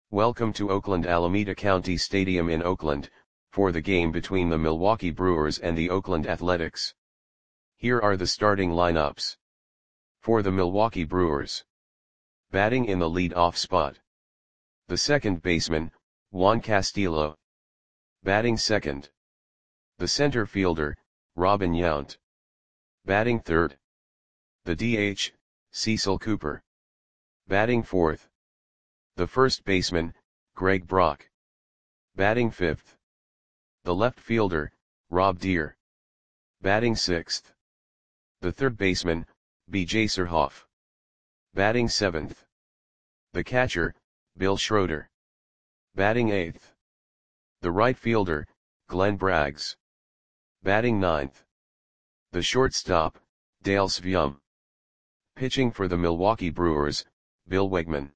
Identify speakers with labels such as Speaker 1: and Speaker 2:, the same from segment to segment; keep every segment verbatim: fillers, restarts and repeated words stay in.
Speaker 1: Welcome to Oakland Alameda County Stadium in Oakland, for the game between the Milwaukee Brewers and the Oakland Athletics. Here are the starting lineups. For the Milwaukee Brewers. Batting in the lead-off spot. The second baseman, Juan Castillo. Batting second. The center fielder, Robin Yount. Batting third. The D H, Cecil Cooper. Batting fourth. The first baseman, Greg Brock. Batting fifth. The left fielder, Rob Deer. Batting sixth. The third baseman, B J Surhoff. Batting seventh. The catcher, Bill Schroeder. Batting eighth. The right fielder, Glenn Braggs. Batting ninth. The shortstop, Dale Sveum. Pitching for the Milwaukee Brewers, Bill Wegman.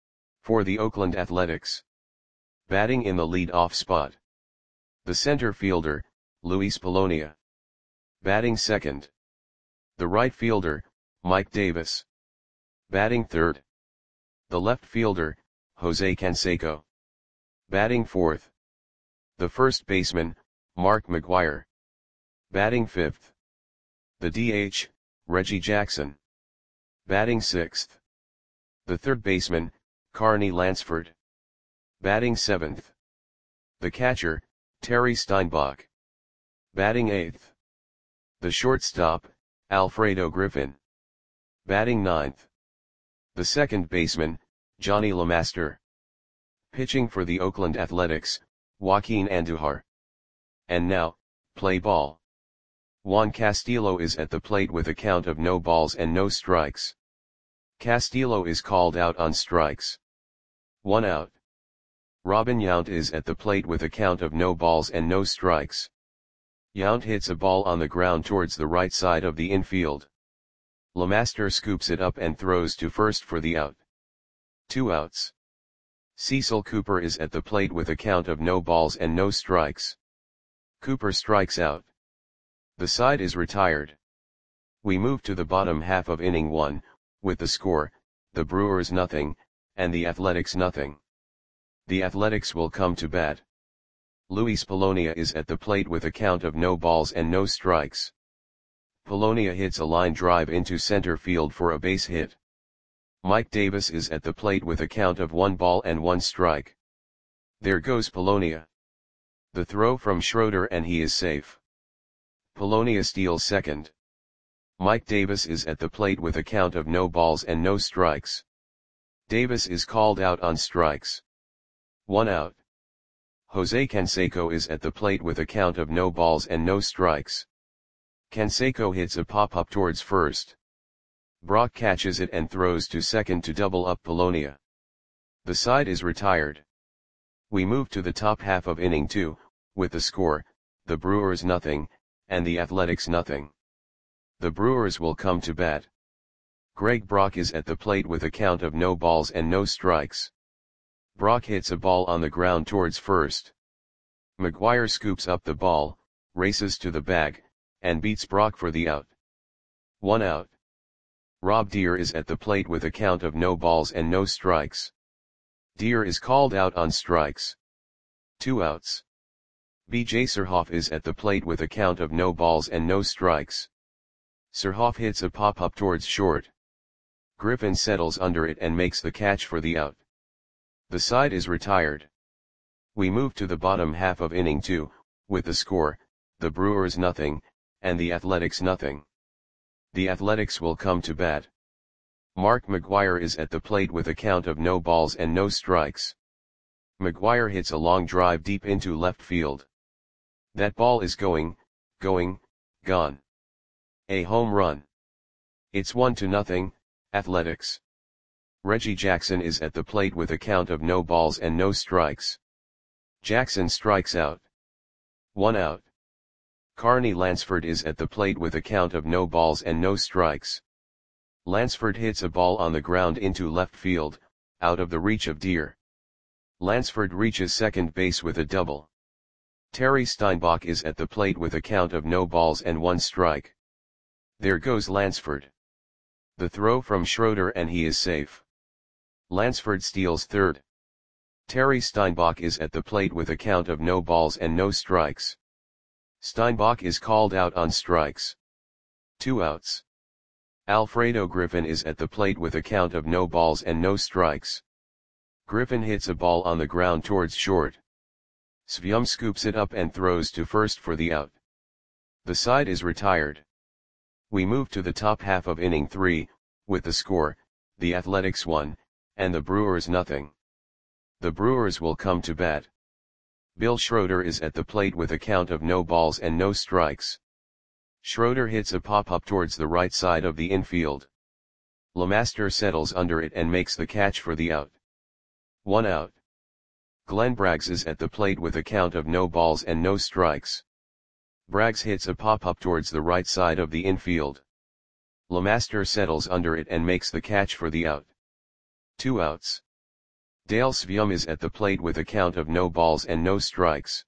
Speaker 1: For the Oakland Athletics. Batting in the lead-off spot. The center fielder, Luis Polonia. Batting second. The right fielder, Mike Davis. Batting third. The left fielder, Jose Canseco. Batting fourth. The first baseman, Mark McGwire. Batting fifth. The D H, Reggie Jackson. Batting sixth. The third baseman, Carney Lansford. Batting seventh. The catcher, Terry Steinbach. Batting eighth. The shortstop, Alfredo Griffin. Batting ninth. The second baseman, Johnny LeMaster. Pitching for the Oakland Athletics, Joaquin Andujar. And now, play ball. Juan Castillo is at the plate with a count of no balls and no strikes. Castillo is called out on strikes. One out. Robin Yount is at the plate with a count of no balls and no strikes. Yount hits a ball on the ground towards the right side of the infield. LeMaster scoops it up and throws to first for the out. Two outs. Cecil Cooper is at the plate with a count of no balls and no strikes. Cooper strikes out. The side is retired. We move to the bottom half of inning one, with the score, the Brewers nothing, and the Athletics nothing. The Athletics will come to bat. Luis Polonia is at the plate with a count of no balls and no strikes. Polonia hits a line drive into center field for a base hit. Mike Davis is at the plate with a count of one ball and one strike. There goes Polonia. The throw from Schroeder and he is safe. Polonia steals second. Mike Davis is at the plate with a count of no balls and no strikes. Davis is called out on strikes. One out. Jose Canseco is at the plate with a count of no balls and no strikes. Canseco hits a pop-up towards first. Brock catches it and throws to second to double up Polonia. The side is retired. We move to the top half of inning two, with the score, the Brewers nothing, and the Athletics nothing. The Brewers will come to bat. Greg Brock is at the plate with a count of no balls and no strikes. Brock hits a ball on the ground towards first. McGwire scoops up the ball, races to the bag, and beats Brock for the out. One out. Rob Deer is at the plate with a count of no balls and no strikes. Deer is called out on strikes. Two outs. B J Surhoff is at the plate with a count of no balls and no strikes. Surhoff hits a pop-up towards short. Griffin settles under it and makes the catch for the out. The side is retired. We move to the bottom half of inning two, with the score, the Brewers nothing, and the Athletics nothing. The Athletics will come to bat. Mark McGwire is at the plate with a count of no balls and no strikes. McGwire hits a long drive deep into left field. That ball is going, going, gone. A home run. It's one to nothing, Athletics. Reggie Jackson is at the plate with a count of no balls and no strikes. Jackson strikes out. One out. Carney Lansford is at the plate with a count of no balls and no strikes. Lansford hits a ball on the ground into left field, out of the reach of Deer. Lansford reaches second base with a double. Terry Steinbach is at the plate with a count of no balls and one strike. There goes Lansford. The throw from Schroeder and he is safe. Lansford steals third. Terry Steinbach is at the plate with a count of no balls and no strikes. Steinbach is called out on strikes. Two outs. Alfredo Griffin is at the plate with a count of no balls and no strikes. Griffin hits a ball on the ground towards short. Svyum scoops it up and throws to first for the out. The side is retired. We move to the top half of inning three, with the score, the Athletics one, and the Brewers nothing. The Brewers will come to bat. Bill Schroeder is at the plate with a count of no balls and no strikes. Schroeder hits a pop-up towards the right side of the infield. LeMaster settles under it and makes the catch for the out. One out. Glenn Braggs is at the plate with a count of no balls and no strikes. Braggs hits a pop-up towards the right side of the infield. LeMaster settles under it and makes the catch for the out. Two outs. Dale Svyum is at the plate with a count of no balls and no strikes.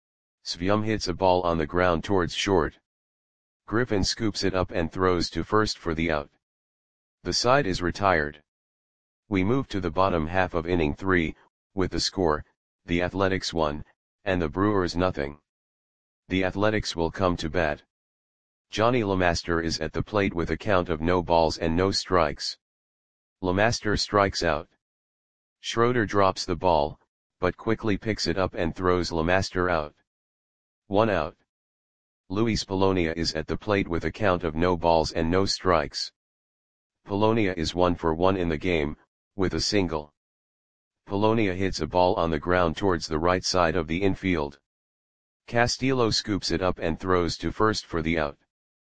Speaker 1: Svyum hits a ball on the ground towards short. Griffin scoops it up and throws to first for the out. The side is retired. We move to the bottom half of inning three, with the score, the Athletics one, and the Brewers nothing. The Athletics will come to bat. Johnny LeMaster is at the plate with a count of no balls and no strikes. LeMaster strikes out. Schroeder drops the ball, but quickly picks it up and throws LeMaster out. One out. Luis Polonia is at the plate with a count of no balls and no strikes. Polonia is one for one in the game, with a single. Polonia hits a ball on the ground towards the right side of the infield. Castillo scoops it up and throws to first for the out.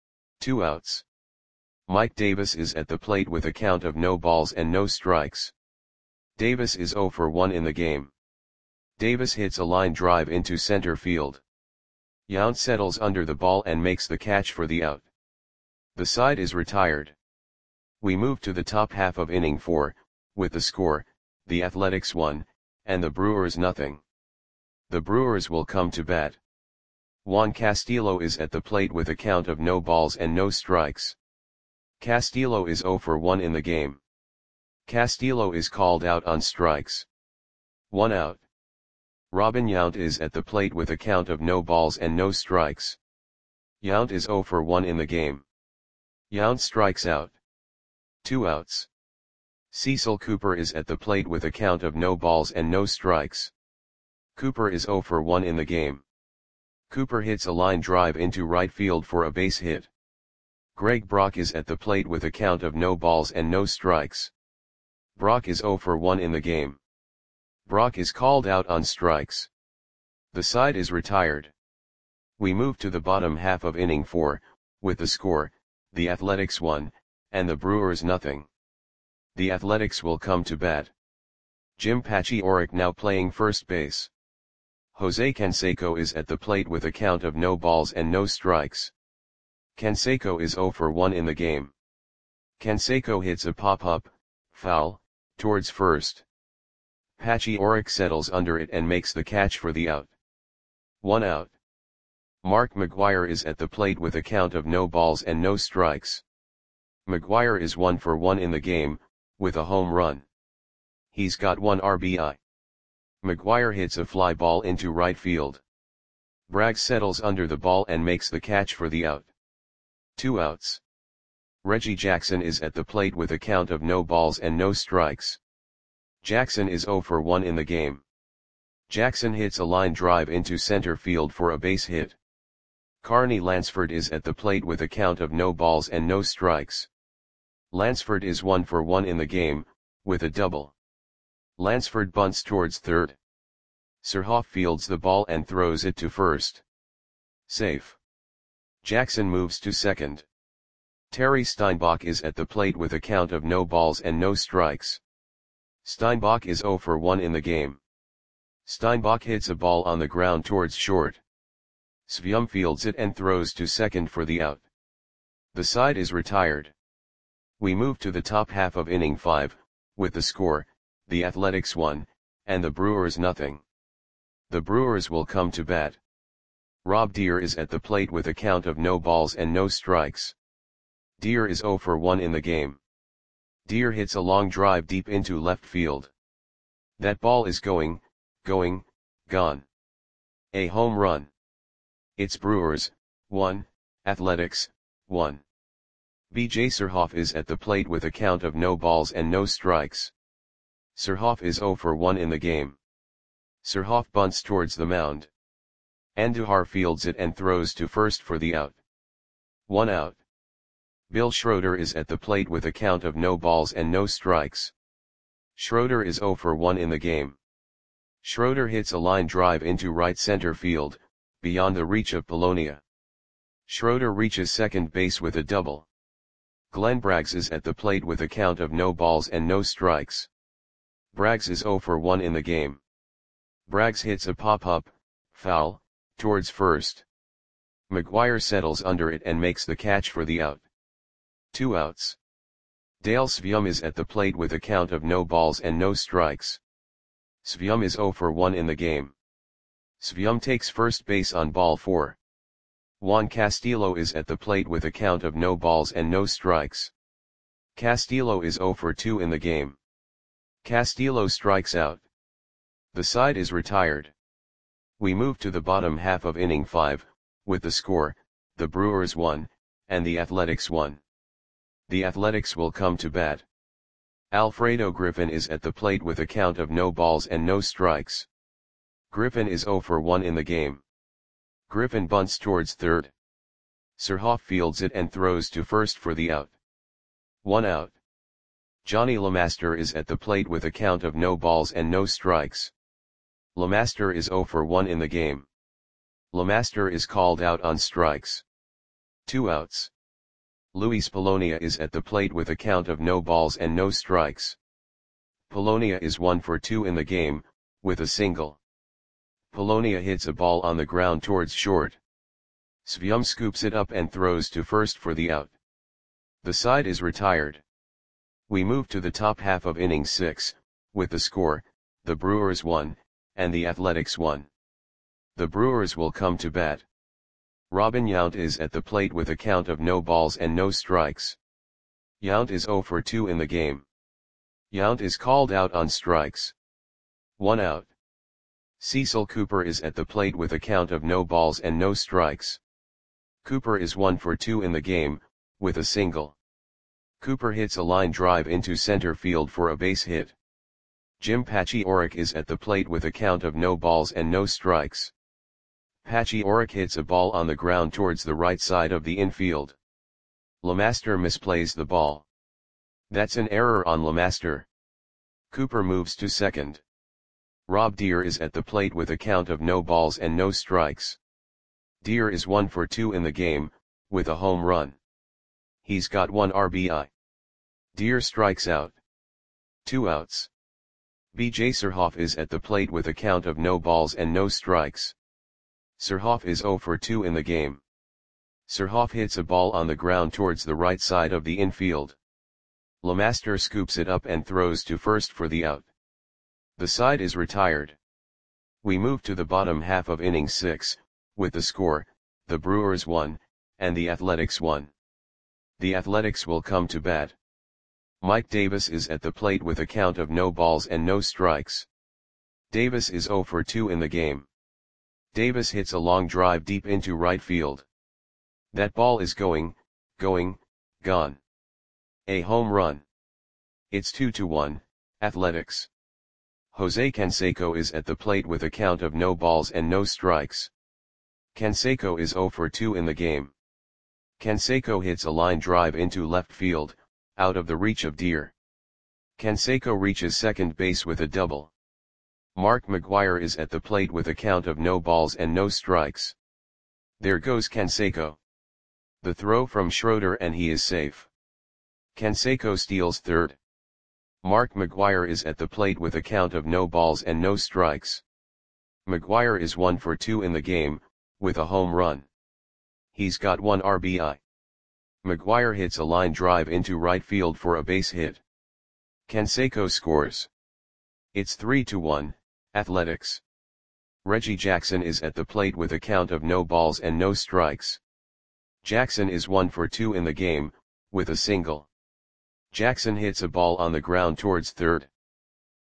Speaker 1: Two outs. Mike Davis is at the plate with a count of no balls and no strikes. Davis is zero for one in the game. Davis hits a line drive into center field. Yount settles under the ball and makes the catch for the out. The side is retired. We move to the top half of inning four, with the score, the Athletics one, and the Brewers nothing. The Brewers will come to bat. Juan Castillo is at the plate with a count of no balls and no strikes. Castillo is zero for one in the game. Castillo is called out on strikes. One out. Robin Yount is at the plate with a count of no balls and no strikes. Yount is zero for one in the game. Yount strikes out. Two outs. Cecil Cooper is at the plate with a count of no balls and no strikes. Cooper is zero for one in the game. Cooper hits a line drive into right field for a base hit. Greg Brock is at the plate with a count of no balls and no strikes. Brock is zero for one in the game. Brock is called out on strikes. The side is retired. We move to the bottom half of inning four, with the score, the Athletics one, and the Brewers nothing. The Athletics will come to bat. Jim Paciorek now playing first base. Jose Canseco is at the plate with a count of no balls and no strikes. Canseco is zero for one in the game. Canseco hits a pop-up, foul, towards first. Paciorek settles under it and makes the catch for the out. One out. Mark McGwire is at the plate with a count of no balls and no strikes. McGwire is one for one in the game, with a home run. He's got one R B I. McGwire hits a fly ball into right field. Braggs settles under the ball and makes the catch for the out. Two outs. Reggie Jackson is at the plate with a count of no balls and no strikes. Jackson is zero for one in the game. Jackson hits a line drive into center field for a base hit. Carney Lansford is at the plate with a count of no balls and no strikes. Lansford is one for one in the game, with a double. Lansford bunts towards third. Surhoff fields the ball and throws it to first. Safe. Jackson moves to second. Terry Steinbach is at the plate with a count of no balls and no strikes. Steinbach is zero for one in the game. Steinbach hits a ball on the ground towards short. Svyum fields it and throws to second for the out. The side is retired. We move to the top half of inning five, with the score, the Athletics one, and the Brewers nothing. The Brewers will come to bat. Rob Deer is at the plate with a count of no balls and no strikes. Deer is zero for one in the game. Deer hits a long drive deep into left field. That ball is going, going, gone. A home run. It's Brewers, one, Athletics, one. B J Surhoff is at the plate with a count of no balls and no strikes. Surhoff is zero for one in the game. Surhoff bunts towards the mound. Andujar fields it and throws to first for the out. One out. Bill Schroeder is at the plate with a count of no balls and no strikes. Schroeder is zero for one in the game. Schroeder hits a line drive into right center field, beyond the reach of Polonia. Schroeder reaches second base with a double. Glenn Braggs is at the plate with a count of no balls and no strikes. Braggs is zero for one in the game. Braggs hits a pop-up, foul, towards first. McGuire settles under it and makes the catch for the out. Two outs. Dale Svium is at the plate with a count of no balls and no strikes. Svium is zero for one in the game. Svium takes first base on ball four. Juan Castillo is at the plate with a count of no balls and no strikes. Castillo is zero for two in the game. Castillo strikes out. The side is retired. We move to the bottom half of inning five, with the score, the Brewers one, and the Athletics one. The Athletics will come to bat. Alfredo Griffin is at the plate with a count of no balls and no strikes. Griffin is zero for one in the game. Griffin bunts towards third. Surhoff fields it and throws to first for the out. One out. Johnny LeMaster is at the plate with a count of no balls and no strikes. LeMaster is zero for one in the game. LeMaster is called out on strikes. Two outs. Luis Polonia is at the plate with a count of no balls and no strikes. Polonia is one for two in the game, with a single. Polonia hits a ball on the ground towards short. Svium scoops it up and throws to first for the out. The side is retired. We move to the top half of inning six, with the score, the Brewers one, and the Athletics one. The Brewers will come to bat. Robin Yount is at the plate with a count of no balls and no strikes. Yount is zero for two in the game. Yount is called out on strikes. One out. Cecil Cooper is at the plate with a count of no balls and no strikes. Cooper is one for two in the game, with a single. Cooper hits a line drive into center field for a base hit. Jim Pachiorek is at the plate with a count of no balls and no strikes. Pachiorek hits a ball on the ground towards the right side of the infield. LeMaster misplays the ball. That's an error on LeMaster. Cooper moves to second. Rob Deer is at the plate with a count of no balls and no strikes. Deer is one for two in the game, with a home run. He's got one R B I. Deer strikes out. Two outs. B J Surhoff is at the plate with a count of no balls and no strikes. Surhoff is zero for two in the game. Surhoff hits a ball on the ground towards the right side of the infield. LeMaster scoops it up and throws to first for the out. The side is retired. We move to the bottom half of inning six, with the score, the Brewers one, and the Athletics one. The Athletics will come to bat. Mike Davis is at the plate with a count of no balls and no strikes. Davis is zero for two in the game. Davis hits a long drive deep into right field. That ball is going, going, gone. A home run. It's two to one, Athletics. Jose Canseco is at the plate with a count of no balls and no strikes. Canseco is zero for two in the game. Canseco hits a line drive into left field, out of the reach of Deer. Canseco reaches second base with a double. Mark McGuire is at the plate with a count of no balls and no strikes. There goes Canseco. The throw from Schroeder and he is safe. Canseco steals third. Mark McGuire is at the plate with a count of no balls and no strikes. McGuire is one for two in the game, with a home run. He's got one R B I. McGuire hits a line drive into right field for a base hit. Canseco scores. It's three to one, Athletics. Reggie Jackson is at the plate with a count of no balls and no strikes. Jackson is one for two in the game, with a single. Jackson hits a ball on the ground towards third.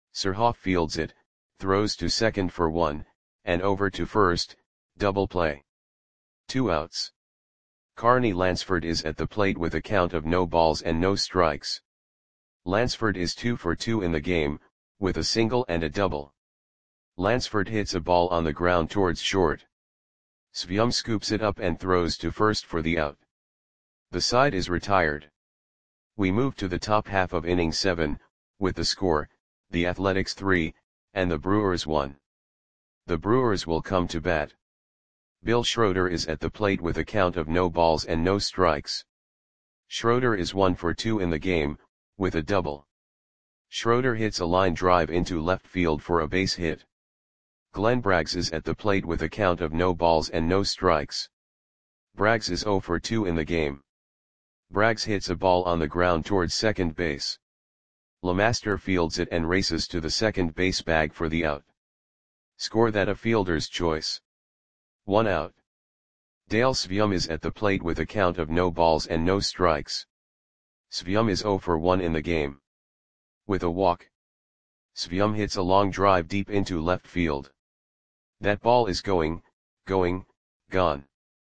Speaker 1: Surhoff fields it, throws to second for one, and over to first, double play. Two outs. Carney Lansford is at the plate with a count of no balls and no strikes. Lansford is two for two in the game, with a single and a double. Lansford hits a ball on the ground towards short. Svyum scoops it up and throws to first for the out. The side is retired. We move to the top half of inning seven, with the score, the Athletics three, and the Brewers one. The Brewers will come to bat. Bill Schroeder is at the plate with a count of no balls and no strikes. Schroeder is one for two in the game, with a double. Schroeder hits a line drive into left field for a base hit. Glenn Braggs is at the plate with a count of no balls and no strikes. Braggs is zero for two in the game. Braggs hits a ball on the ground towards second base. LeMaster fields it and races to the second base bag for the out. Score that a fielder's choice. One out. Dale Svyum is at the plate with a count of no balls and no strikes. Svyum is zero for one in the game. With a walk. Svyum hits a long drive deep into left field. That ball is going, going, gone.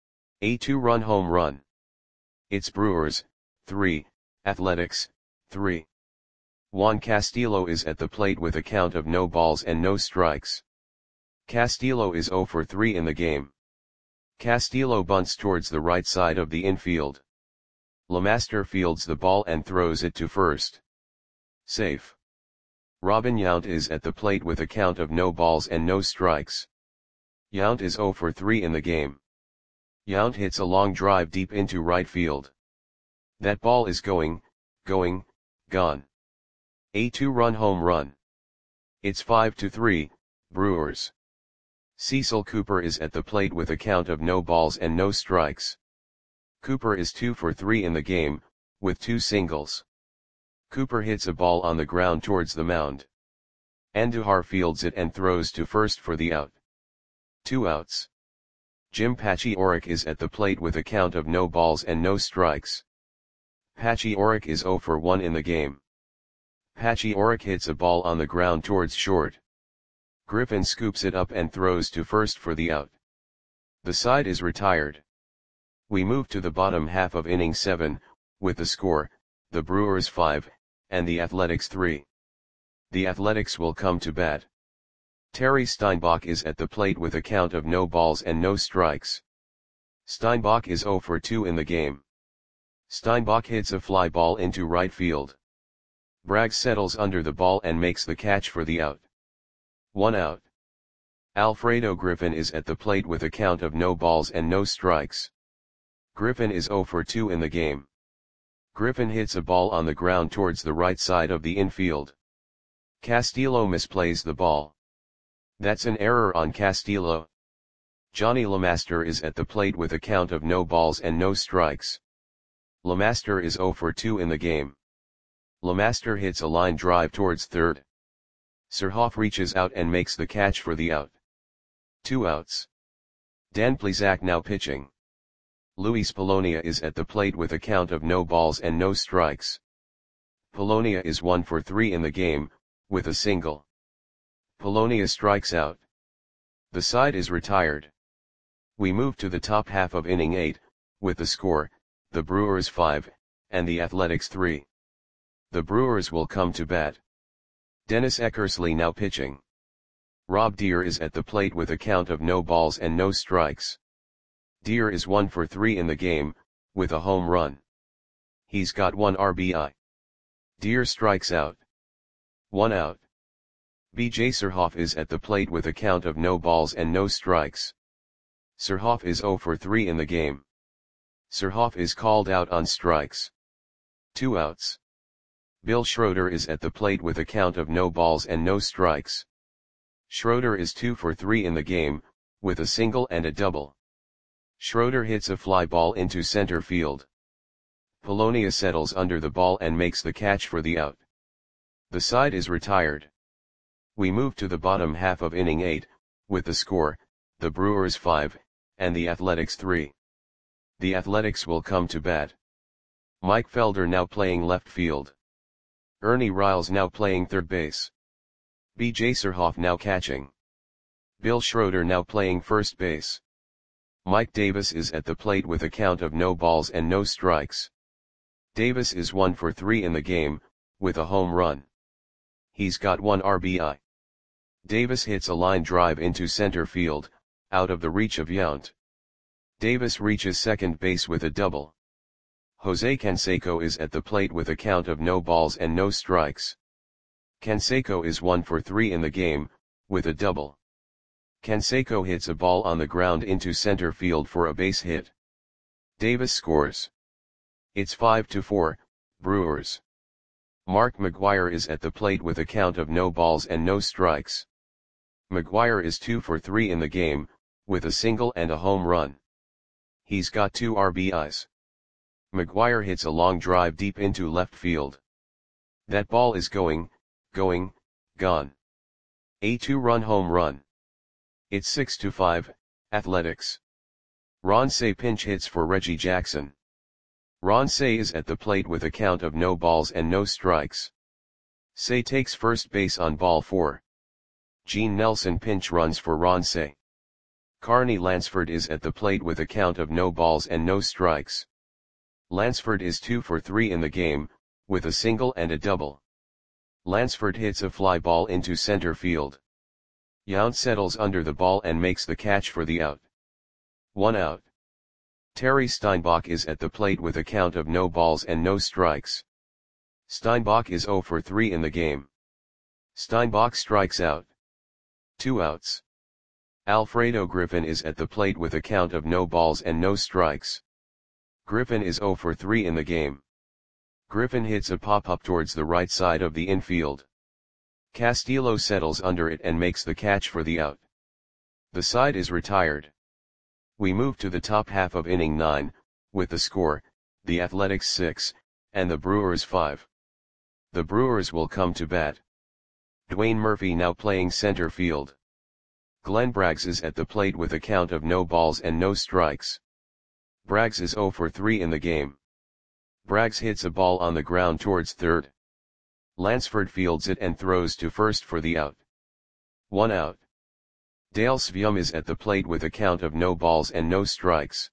Speaker 1: A two-run home run. It's Brewers, three, Athletics, three. Juan Castillo is at the plate with a count of no balls and no strikes. Castillo is zero for three in the game. Castillo bunts towards the right side of the infield. LeMaster fields the ball and throws it to first. Safe. Robin Yount is at the plate with a count of no balls and no strikes. Yount is zero for three in the game. Yount hits a long drive deep into right field. That ball is going, going, gone. A two-run home run. It's five to three, Brewers. Cecil Cooper is at the plate with a count of no balls and no strikes. Cooper is two for three in the game, with two singles. Cooper hits a ball on the ground towards the mound. Andujar fields it and throws to first for the out. Two outs. Jim Pachiorek is at the plate with a count of no balls and no strikes. Pachiorek is zero for one in the game. Pachiorek hits a ball on the ground towards short. Griffin scoops it up and throws to first for the out. The side is retired. We move to the bottom half of inning seven, with the score, the Brewers five, and the Athletics three. The Athletics will come to bat. Terry Steinbach is at the plate with a count of no balls and no strikes. Steinbach is zero for two in the game. Steinbach hits a fly ball into right field. Braggs settles under the ball and makes the catch for the out. One out. Alfredo Griffin is at the plate with a count of no balls and no strikes. Griffin is zero for two in the game. Griffin hits a ball on the ground towards the right side of the infield. Castillo misplays the ball. That's an error on Castillo. Johnny LeMaster is at the plate with a count of no balls and no strikes. LeMaster is zero for two in the game. LeMaster hits a line drive towards third. Surhoff reaches out and makes the catch for the out. Two outs. Dan Plesac now pitching. Luis Polonia is at the plate with a count of no balls and no strikes. Polonia is one for three in the game, with a single. Polonia strikes out. The side is retired. We move to the top half of inning eight, with the score, the Brewers five, and the Athletics three. The Brewers will come to bat. Dennis Eckersley now pitching. Rob Deere is at the plate with a count of no balls and no strikes. Deere is one for three in the game, with a home run. He's got one R B I. Deere strikes out. One out. B J Surhoff is at the plate with a count of no balls and no strikes. Surhoff is zero for three in the game. Surhoff is called out on strikes. Two outs. Bill Schroeder is at the plate with a count of no balls and no strikes. Schroeder is two for three in the game, with a single and a double. Schroeder hits a fly ball into center field. Polonia settles under the ball and makes the catch for the out. The side is retired. We move to the bottom half of inning eight, with the score, the Brewers five, and the Athletics three. The Athletics will come to bat. Mike Felder now playing left field. Ernie Riles now playing third base. B J Surhoff now catching. Bill Schroeder now playing first base. Mike Davis is at the plate with a count of no balls and no strikes. Davis is one for three in the game, with a home run. He's got one R B I. Davis hits a line drive into center field, out of the reach of Yount. Davis reaches second base with a double. Jose Canseco is at the plate with a count of no balls and no strikes. Canseco is one for three in the game, with a double. Canseco hits a ball on the ground into center field for a base hit. Davis scores. It's five to four, Brewers. Mark McGwire is at the plate with a count of no balls and no strikes. McGwire is two for three in the game, with a single and a home run. He's got two R B Is. McGwire hits a long drive deep into left field. That ball is going, going, gone. A two-run home run. It's six to five, Athletics. Ron Cey pinch hits for Reggie Jackson. Ron Cey is at the plate with a count of no balls and no strikes. Cey takes first base on ball four. Gene Nelson pinch runs for Ron Cey. Carney Lansford is at the plate with a count of no balls and no strikes. Lansford is two for three in the game, with a single and a double. Lansford hits a fly ball into center field. Yount settles under the ball and makes the catch for the out. One out. Terry Steinbach is at the plate with a count of no balls and no strikes. Steinbach is zero for three in the game. Steinbach strikes out. Two outs. Alfredo Griffin is at the plate with a count of no balls and no strikes. Griffin is zero for three in the game. Griffin hits a pop-up towards the right side of the infield. Castillo settles under it and makes the catch for the out. The side is retired. We move to the top half of inning nine, with the score, the Athletics six, and the Brewers five. The Brewers will come to bat. Dwayne Murphy now playing center field. Glenn Braggs is at the plate with a count of no balls and no strikes. Braggs is zero for three in the game. Braggs hits a ball on the ground towards third. Lansford fields it and throws to first for the out. One out. Dale Svium is at the plate with a count of no balls and no strikes.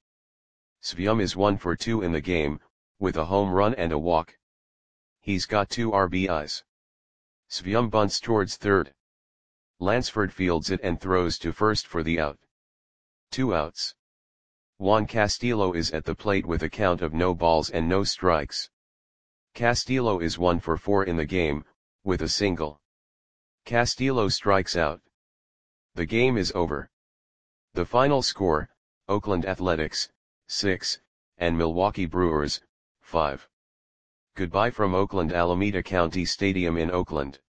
Speaker 1: Svium is one for two in the game, with a home run and a walk. He's got two R B Is. Svium bunts towards third. Lansford fields it and throws to first for the out. Two outs. Juan Castillo is at the plate with a count of no balls and no strikes. Castillo is one for four in the game, with a single. Castillo strikes out. The game is over. The final score, Oakland Athletics, six, and Milwaukee Brewers, five. Goodbye from Oakland Alameda County Stadium in Oakland.